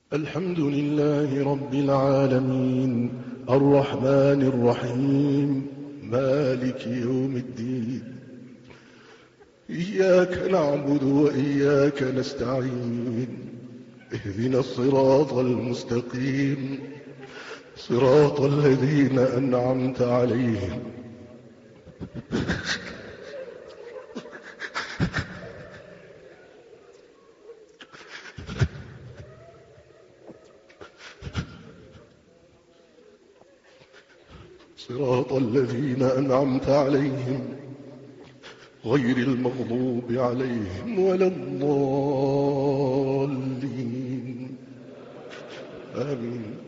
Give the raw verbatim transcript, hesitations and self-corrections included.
الحمد لله رب العالمين الرحمن الرحيم مالك يوم الدين. إياك نعبد وإياك نستعين، اهدنا الصراط المستقيم، صراط الذين أنعمت عليهم صراط الذين أنعمت عليهم غير المغضوب عليهم ولا الضالين. آمين.